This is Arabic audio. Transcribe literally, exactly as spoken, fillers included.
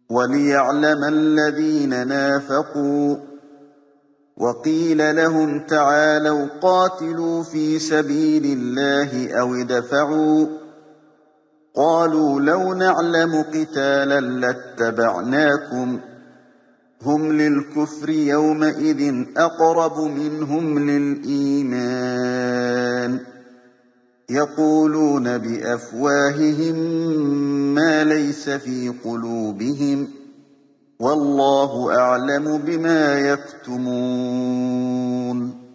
وَلِيَعْلَمَ الَّذِينَ نَافَقُوا وَقِيلَ لَهُمْ تَعَالَوْا قَاتِلُوا فِي سَبِيلِ اللَّهِ أَوِ ادْفَعُوا ۖ قَالُوا لَوْ نَعْلَمُ قِتَالًا لَّاتَّبَعْنَاكُمْ ۗ هُمْ لِلْكُفْرِ يَوْمَئِذٍ أَقْرَبُ مِنْهُمْ لِلْإِيمَانِ يَقُولُونَ بِأَفْوَاهِهِم مَّا لَيْسَ فِي قُلُوبِهِمْ ۗ وَاللَّهُ أَعْلَمُ بِمَا يَكْتُمُونَ